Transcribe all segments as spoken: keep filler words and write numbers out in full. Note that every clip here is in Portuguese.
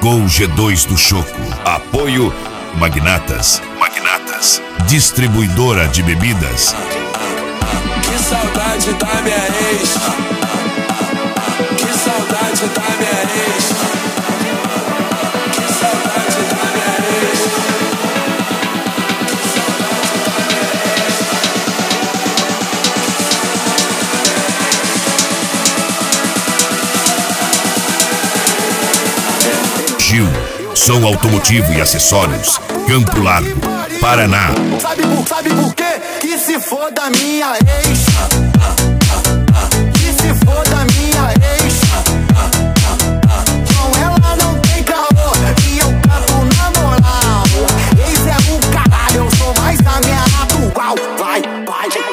Chegou o G dois do Choco. Apoio Magnatas. Magnatas. Distribuidora de bebidas. Que saudade da minha ex. Que saudade da minha ex. Que saudade da minha ex. Gil, som automotivo e acessórios. Campo Largo, Paraná. Sabe por, sabe por quê? Que se for da minha ex. Que se for da minha ex. Com ela não tem caô e eu canto na moral. Ex é o caralho, eu sou mais a minha atual. Vai, vai, vai.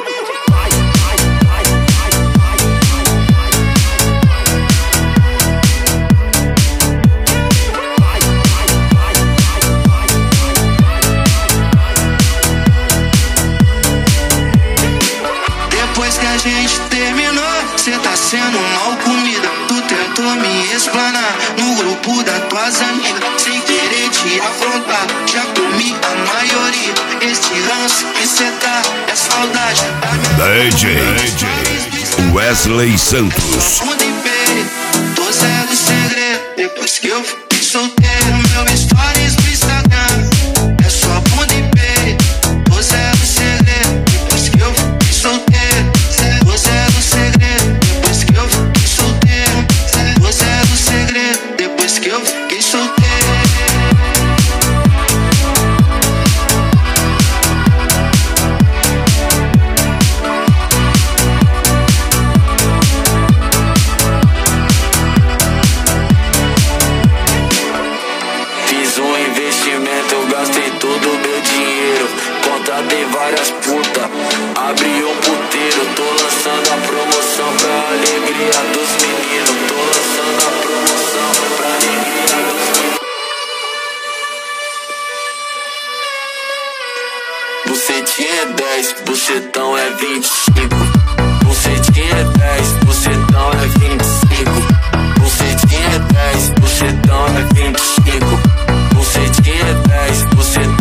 Depois que a gente terminou, cê tá sendo mal comida. Tu tentou me explanar no grupo das tuas amigas. Sem querer te afrontar, já comi a maioria. Este ranço que cê tá é saudade D J Wesley Santos. Mundo império, tô zero segredo. Depois que eu fiquei solteiro, meu stories no Instagram é só bunda e peito. Tô zero segredo. Depois que eu fiquei solteiro, tô zero segredo. Depois que eu fiquei solteiro, tô zero segredo. Depois que eu fiquei solteiro. Fiz um investimento, gastei todo o meu dinheiro. Contratei várias putas, abri um puteiro. Tô lançando a promoção pra alegria dos meninos. Tô lançando a promoção pra alegria dos meninos. Bucetinha é dez, bucetão é vinte e cinco. Bucetinha é dez, bucetão é vinte e cinco. Bucetinha é dez, bucetão é vinte e cinco. Bucetinha é dez, bucetão